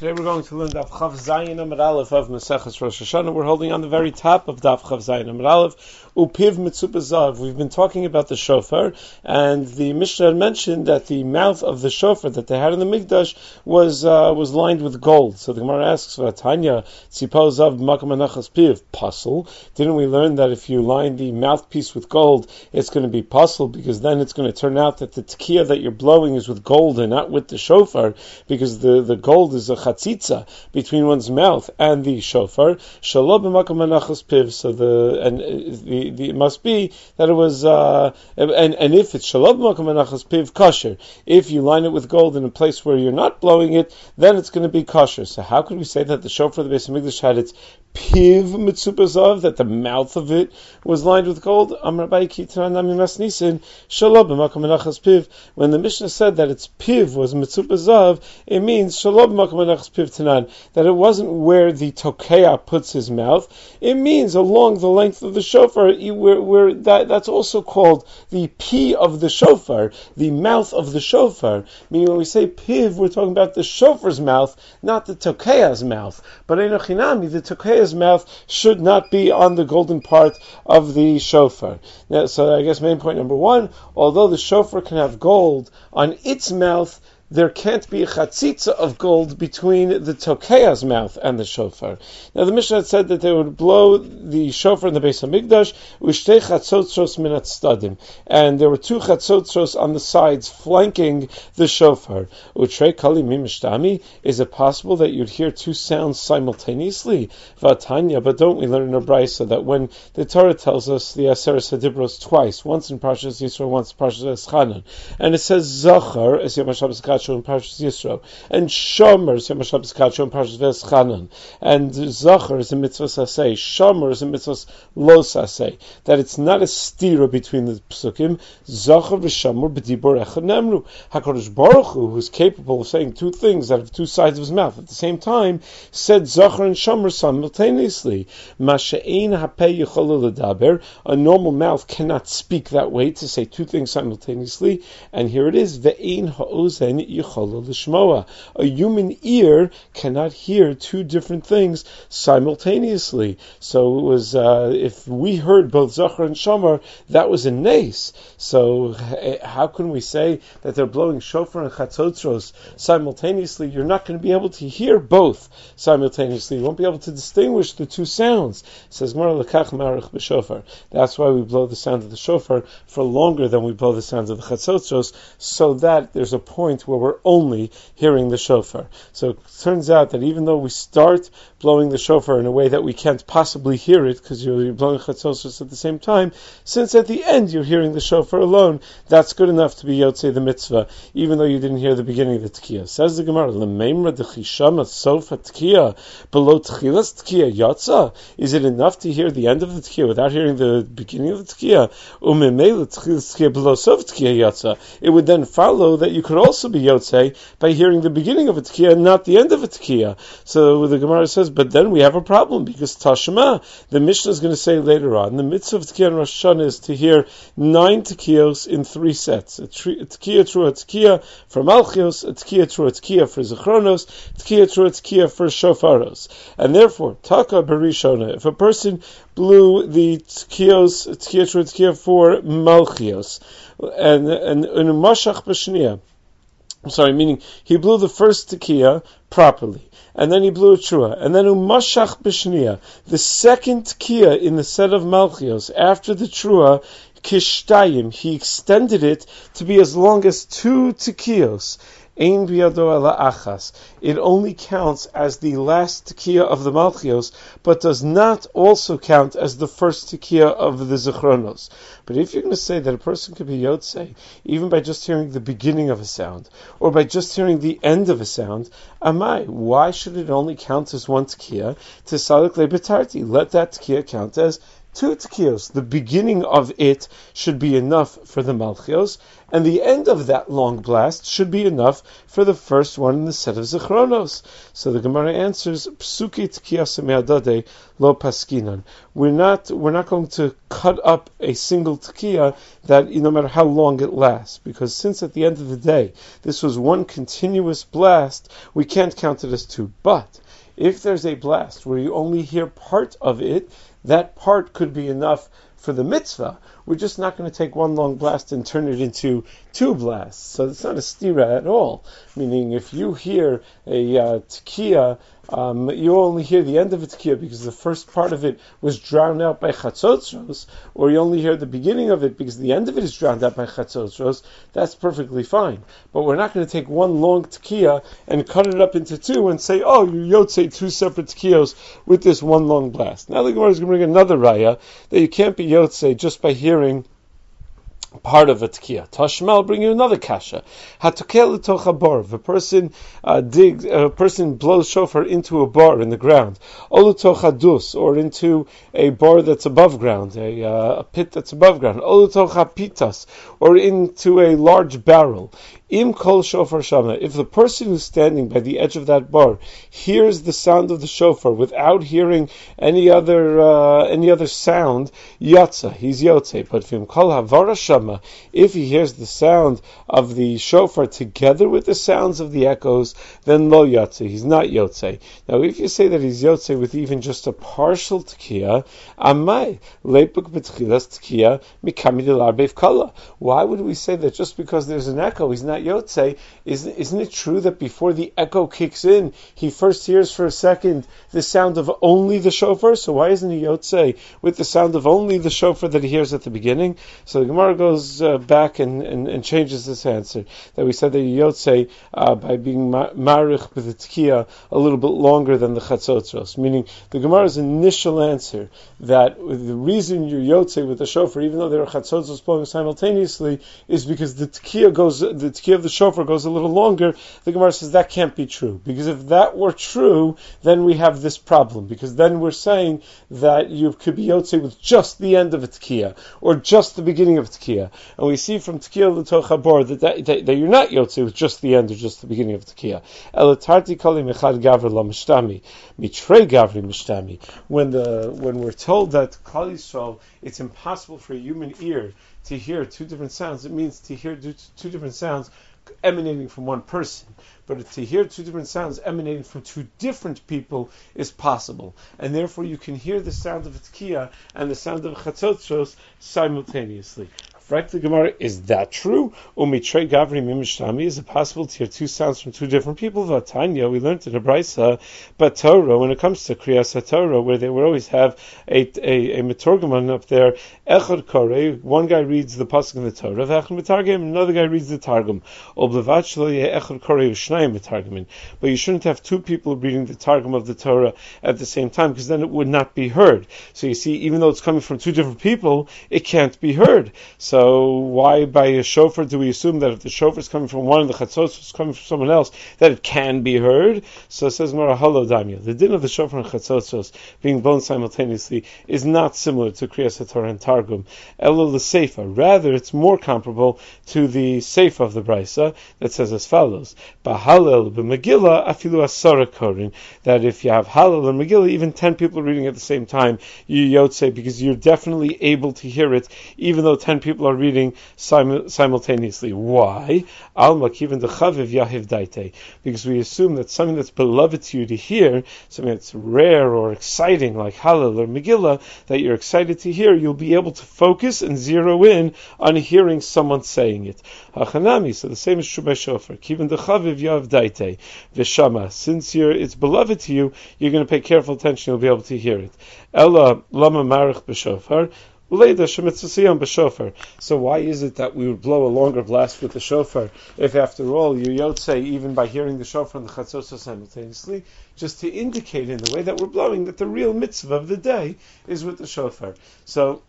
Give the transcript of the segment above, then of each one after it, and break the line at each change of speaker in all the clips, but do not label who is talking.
Today we're going to learn Daf Chav Zayin Amud Aleph of Maseches Rosh Hashanah. We're holding on the very top of Daf Chav Zayin Amud Aleph. Upiv Mitzupa Zav. We've been talking about the shofar, and the Mishnah had mentioned that the mouth of the shofar that they had in the Mikdash was lined with gold. So the Gemara asks, Tanya Tzipal Zav Makam Anachas Piv Pasul. Didn't we learn that if you line the mouthpiece with gold, it's going to be pasul, because then it's going to turn out that the tekiah that you're blowing is with gold and not with the shofar, because the gold is a chatzitza between one's mouth and the shofar. Shalom b'makam anachas piv. So it must be that it was and if it's shalom b'makam anachas piv kosher. If you line it with gold in a place where you're not blowing it, then it's going to be kosher. So how could we say that the shofar of the Beis Hamikdash had its piv mitzupazav, that the mouth of it was lined with gold? Amar Abaye Kitran Nami Masnisin Shalom b'makam anachas piv. When the Mishnah said that its piv was mitzupazav, it means Shalom b'makam anachas piv tanan, that it wasn't where the tokeah puts his mouth. It means along the length of the shofar, where that's also called the pi of the shofar, the mouth of the shofar. Meaning when we say piv, we're talking about the shofar's mouth, not the tokeah's mouth. But einochinami, the tokeah's mouth should not be on the golden part of the shofar. Now, so I guess main point number one, although the shofar can have gold on its mouth, there can't be a chatzitza of gold between the tokeah's mouth and the shofar. Now the Mishnah had said that they would blow the shofar in the Beis Hamikdash, ushtei chatzotzros min hatzdadim, and there were two chatzotzros on the sides flanking the shofar. Utrei kali mimishtami, is it possible that you'd hear two sounds simultaneously? Vatanya, but don't we learn in a brayso that when the Torah tells us the Aseret Hadibros twice, once in Parshas Yisro, once in Parshas Eschanan, and it says Zachar as Yom HaShabbos Kacho in Parshas Yisro, and Shomer is Yom HaShabbos Kacho in Parshas Eschanan, and Zachar is a mitzvah saseh, Shomer is a mitzvah lo saseh, that it's not a stira between the psukim. Zachar v'Shomer b'dibur echad nemru. HaKadosh Baruch Hu, who's capable of saying two things that have two sides of his mouth at the same time, said Zachar and Shomer simultaneously. Masha'ein hapeh yichol ledaber. A normal mouth cannot speak that way, to say two things simultaneously. And here it is, ve'ein ha'ozen yichol lishmoa. A human ear cannot hear two different things simultaneously. So it was, if we heard both Zachar and Shomer, that was a nace. So how can we say that they're blowing shofar and chatzotzros simultaneously? You're not going to be able to hear both simultaneously. You won't be able to distinguish the two sounds. It says Gemara lekach marich b'shofar. That's why we blow the sound of the shofar for longer than we blow the sounds of the chatzotzros, so that there's a point where we're only hearing the shofar. So it turns out that even though we start blowing the shofar in a way that we can't possibly hear it, because you're blowing chatzotzros at the same time, since at the end you're hearing the shofar alone, that's good enough to be yotzei the mitzvah, even though you didn't hear the beginning of the tekiah. Says the Gemara, L'meimra d'chishama sof ha-tekiah below techilas tekiah yotza. Is it enough to hear the end of the tekiah without hearing the beginning of the tekiah? Umemela techilas tekiah below sof tekiah yotza. It would then follow that you could also be yotzei by hearing the beginning of a tekiah, not the end of a tekiah. So the Gemara says, but then we have a problem, because Tashma, the Mishnah is going to say later on, the mitzvah of tekiah and Rosh Hashanah is to hear 9 tekiyos in 3 sets. A tekiah true a tekiah for Malchios, a tekiah true a tekiah for Zechronos, tekiah true a tekiah for Shofaros. And therefore, taka berishona, if a person blew the tekiah true a tekiah for Malchios, and mashach b'shniya, meaning he blew the first tekiah properly, and then he blew a trua, and then umashach b'shniya, the second tekiah in the set of Malchios after the trua, kishtayim, he extended it to be as long as 2 tekiyos. Ein biyado ela achas. It only counts as the last tekiah of the Malchios, but does not also count as the first tekiah of the Zechronos. But if you're going to say that a person could be yotzei even by just hearing the beginning of a sound, or by just hearing the end of a sound, amai, why should it only count as 1 tekiah? Tesalik lebetarti, let that tekiah count as 2 tekiyos. The beginning of it should be enough for the Malchios, And the end of that long blast should be enough for the first one in the set of Zichronos. So the Gemara answers, Psuki Tkiya Semeadade Lo Paskinan. We're not going to cut up a single Tkiya that, no matter how long it lasts, because since at the end of the day, this was one continuous blast, we can't count it as two. But if there's a blast where you only hear part of it, that part could be enough for the mitzvah. We're just not going to take one long blast and turn it into two blasts. So it's not a stira at all. Meaning, if you hear a tekiah, you only hear the end of a tekiah because the first part of it was drowned out by chatzotzros, or you only hear the beginning of it because the end of it is drowned out by chatzotzros, that's perfectly fine. But we're not going to take one long tekiah and cut it up into two and say, oh, you yotzei two separate tekiyos with this one long blast. Now the Gemara is going to bring another raya that you can't be yotzei just by hearing part of a tekiah. Tashma, I'll bring you another kasha. Hatokel l'toch habar. If a person blows shofar into a bar in the ground, or l'toch hadus, or into a bar that's above ground, a pit that's above ground, or l'toch hapitas, or into a large barrel. Im kol shofar shama. If the person who's standing by the edge of that bar hears the sound of the shofar without hearing any other sound, yatsa, he's yotze. But v'im kol havara shama, if he hears the sound of the shofar together with the sounds of the echoes, then lo yatse, he's not yotze. Now, if you say that he's yotze with even just a partial tekiah, amai lepuk b'tchilas tekiah mikami delarbev kala. Why would we say that just because there's an echo, he's not yotze? Isn't it true that before the echo kicks in, he first hears for a second the sound of only the shofar? So why isn't he yotze with the sound of only the shofar that he hears at the beginning? So the Gemara goes back and changes this answer, that we said that yotze by being marich with the tekiah a little bit longer than the chatzotzros, meaning the Gemara's initial answer that the reason you're yotze with the shofar, even though there are chatzotzros blowing simultaneously, is because the tekiah of the shofar goes a little longer. The Gemara says that can't be true, because if that were true, then we have this problem, because then we're saying that you could be yotze with just the end of a tekiah, or just the beginning of a tekiah. And we see from tekiah l'toch habar that you're not yotze with just the end or just the beginning of tekiah. Elatarti kali mechad gavri la mishtami, mitrei gavri mishtami. When we're told that Klal Yisrael, it's impossible for a human ear to hear two different sounds, it means to hear two different sounds emanating from one person. But to hear two different sounds emanating from two different people is possible. And therefore you can hear the sound of a tekiah and the sound of a chatzotzros simultaneously. The Gemara, is that true? Umitrei gavri mimishtami, is it possible to hear two sounds from two different people? Vatanya, we learned in the Brisa, but Torah, when it comes to Kriyas HaTorah, where they would always have a metorgaman up there, echad kore, one guy reads the pasuk in the Torah, v'echad metargim, another guy reads the Targum. Oblevat shlo yeh echad kore ushnayim metargamin. But you shouldn't have two people reading the Targum of the Torah at the same time, because then it would not be heard. So you see, even though it's coming from two different people, it can't be heard. So why by a shofar do we assume that if the shofar is coming from one and the chatzos is coming from someone else, that it can be heard? So it says Mara Halo Damya. The din of the shofar and chatzos being blown simultaneously is not similar to Kriyas HaTorah and Targum. Elo l'seifa. Rather, it's more comparable to the seifa of the Brisa that says as follows: B'Halel b'Megillah afilu asara korin. That if you have Halel and Megillah, even 10 people reading at the same time, you yotze, because you're definitely able to hear it, even though 10 people are reading simultaneously. Why? Alma kiven dechaviv yahiv daite. Because we assume that something that's beloved to you to hear, something that's rare or exciting, like Hallel or Megillah, that you're excited to hear, you'll be able to focus and zero in on hearing someone saying it. Hachanami, so the same is true by shofar. Kiven dechaviv yahiv daite v'shama. Since it's beloved to you, you're going to pay careful attention, you'll be able to hear it. Ella lama marich b'shofar. So why is it that we would blow a longer blast with the shofar if, after all, you yotze even by hearing the shofar and the chatzos simultaneously, just to indicate in the way that we're blowing that the real mitzvah of the day is with the shofar. So,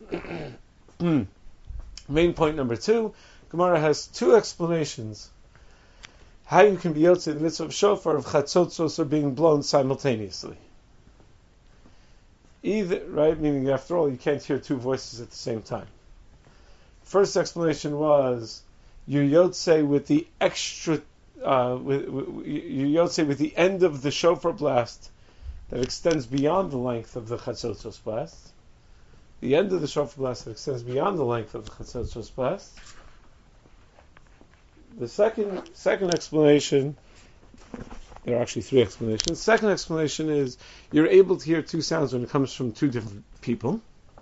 main point number 2, Gemara has 2 explanations how you can be yotze the mitzvah of shofar if chatzos are being blown simultaneously. Either, right, meaning after all, you can't hear 2 voices at the same time. First explanation was, you're Yotze with the extra, you're Yotze with the end of the shofar blast that extends beyond the length of the Chatzotzos blast. The end of the shofar blast that extends beyond the length of the Chatzotzos blast. The second explanation, there are actually three explanations. Second explanation is you're able to hear two sounds when it comes from two different people.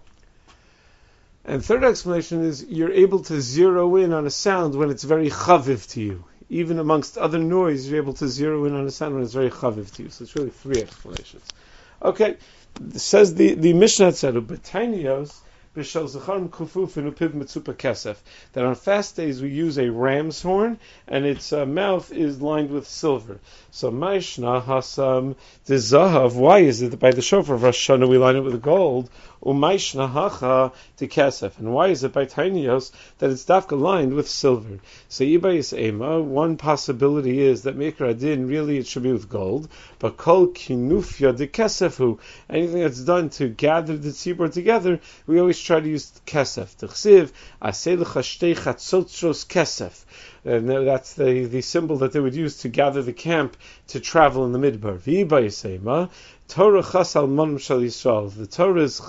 And third explanation is you're able to zero in on a sound when it's very chaviv to you. Even amongst other noise, you're able to zero in on a sound when it's very chaviv to you. So it's really three explanations. Okay, says the Mishnah said, that on fast days we use a ram's horn and its mouth is lined with silver. So Maishna Hasam the Zahav, why is it that by the shofar of Rosh Hashanah we line it with gold? Umaishna Hacha to Kesef. And why is it by Tainios that it's dafka lined with silver? So Ibayis Ema, one possibility is that Mikra Din really it should be with gold, but Kol Kinufya de Kesefu, anything that's done to gather the tzibur together, we always try to use Kesef. T'chsiv, Aseh Lecha Shtei Chatzotzos Kesef. And that's the symbol that they would use to gather the camp to travel in the midbar. V'Ibayis Torah chasal manum shal Yisrael. The Torah has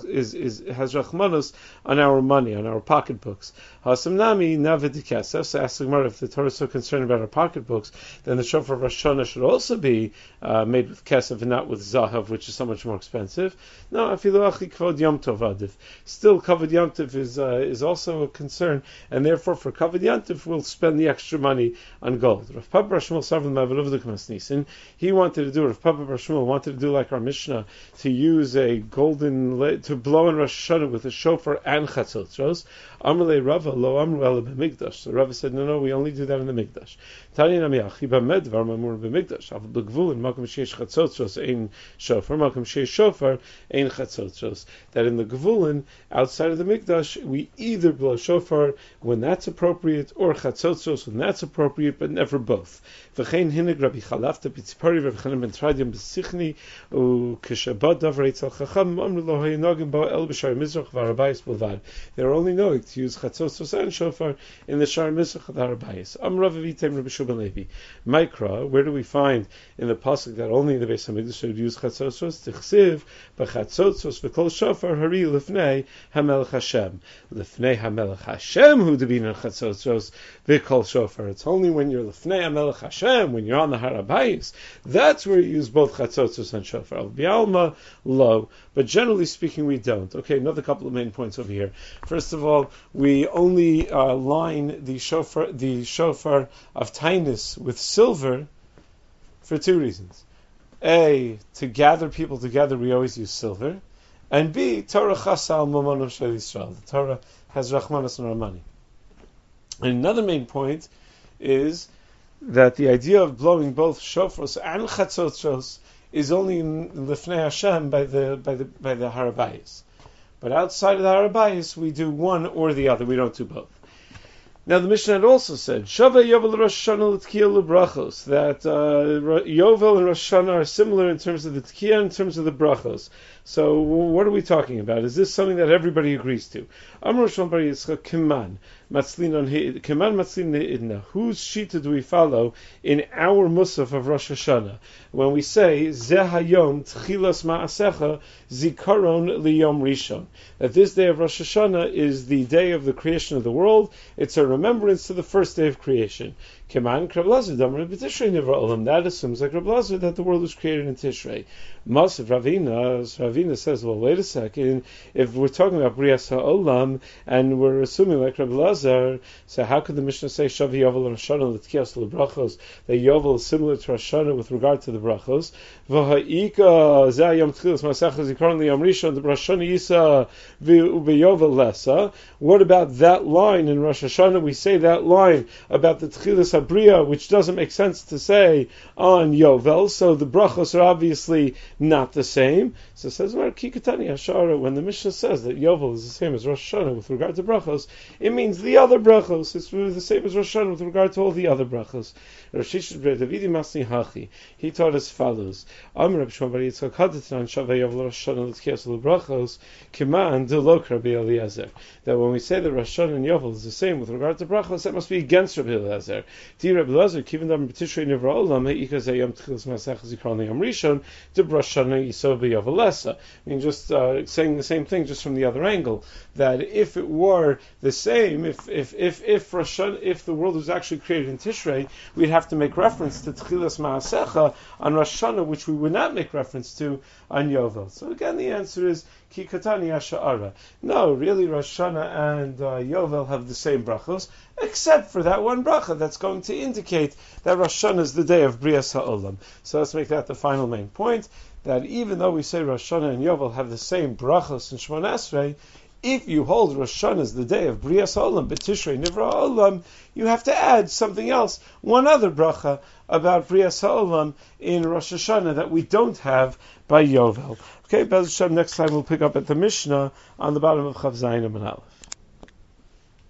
rachmanos on our money, on our pocketbooks. Hasam nami navid kesef. So ask the Gemara, if the Torah is so concerned about our pocketbooks, then the shofar of Rosh Hashanah should also be made with kesef and not with zahav, which is so much more expensive. No, afilu achi kvod yom tov adif. Still, kavod yom tov is also a concern, and therefore for kavod yom tov we'll spend the extra money on gold. Rav Papa Bar Shmuel Sarvan Mavaluvduk Masnisin. He wanted to do. Rav Papa Bar Shmuel wanted to do like our Mishnah, to use a golden, to blow in Rosh Hashanah with a shofar and chatzotzos. Amrle Rava lo amru ela b'mikdash. So Rava said, no, we only do that in the mikdash. Tani namiach ibamed var mamur b'mikdash. Av b'gvul in makom sheish chatzotzos ein shofar, makom sheish shofar ein chatzotzos. That in the gvulin outside of the mikdash we either blow shofar when that's appropriate or chatzotzos when that's appropriate, but never both. V'chein hinig Rabbi Chalafta b'tzipari Rabbi Chanan ben Tradiam b'sichni u'keshabad davar eitzal chacham amru lo hayinogim bo el b'shar mizrach v'arabayis b'lvad. They are only knowing to use chatzotzos and shofar in the shar mizrach v'arabayis. Amrav v'item Rabbi Shubal Levi. Mikra, where do we find in the pasuk that only in the Beis Hamikdash should use chatzotzos? Tichsiv b'chatzotzos v'kol shofar hari lifnei hamelech Hashem. Lifnei hamelech Hashem hu debinan chatzotzos v'kol shofar. It's only when you're lifnei hamelech Hashem, when you're on the harabayis, that's where you use both chatzotzos and shofar. Al bialma lo, but generally speaking we don't. Okay, another couple of main points over here. First of all, we only line the shofar of Tainus with silver for two reasons. A, to gather people together, we always use silver. And B, Torah chasal mamono shel Yisrael. The Torah has rachmanos on our money. And another main point is that the idea of blowing both shofars and chatzotzos is only in Lifnei Hashem by the harabayis. But outside of the harabayis, we do one or the other. We don't do both. Now the Mishnah had also said, Shava Yovel Rosh Hashanah l'Tkiya l'Brachos, that Yovel and Rosh Hashanah are similar in terms of the Tkiya and in terms of the Brachos. So what are we talking about? Is this something that everybody agrees to? Amar Shlomo Bar Yitzchak Kiman Matzlin Ne'idna. Whose shita do we follow in our Musaf of Rosh Hashanah when we say Zeh Hayom Tchilas Ma'asecha Zikaron Liyom Rishon? That this day of Rosh Hashanah is the day of the creation of the world. It's a remembrance to the first day of creation. Kiman Reb Elazar Damar B'Tishrei Nivra Olam. That assumes like Reb Elazar that the world was created in Tishrei. Masav Ravina says, well, wait a second. If we're talking about Brias HaOlam and we're assuming like Reb Elazar, so how could the Mishnah say Shavi Yovel Rosh Hashanah L'Tkiyas L'Brachos, that Yovel is similar to Rosh Hashanah with regard to the Brachos? V'ha'ika Zeh Yom Tchilas Ma'asecha Zikaron Liyom Rishon, the Rosh Hashanah Yisa V'Yovel Lesa. What about that line in Rosh Hashanah? We say that line about the Tchilas Bria, which doesn't make sense to say on Yovel, so the brachos are obviously not the same. So it says, Kikatani Hashara, when the Mishnah says that Yovel is the same as Rosh Hashanah with regard to brachos, it means the other brachos. It's really the same as Rosh Hashanah with regard to all the other brachos. He taught as follows: that when we say that Rosh Hashanah and Yovel is the same with regard to brachos, that must be against Rabbi Eliezer. I mean, just saying the same thing, just from the other angle. That if it were the same, if Rosh Hashanah, if the world was actually created in Tishrei, we'd have to make reference to Tchilas Ma'asecha on Rosh Hashanah, which we would not make reference to on Yovel. So again, the answer is Ki Katani Asha'ara. No, really, Rosh Hashanah and Yovel have the same brachos, except for that one bracha that's going to indicate that Rosh Hashanah is the day of Brias Ha'olam. So let's make that the final main point, that even though we say Rosh Hashanah and Yovel have the same brachos in Shemona Esrei, if you hold Rosh Hashanah as the day of Brias Ha'olam, B'Tishrei Nivra Ha'olam, you have to add something else, one other bracha about Brias Ha'olam in Rosh Hashanah that we don't have by Yovel. Okay, Bez Hashem, next time we'll pick up at the Mishnah on the bottom of Chav Zayin Amud Aleph.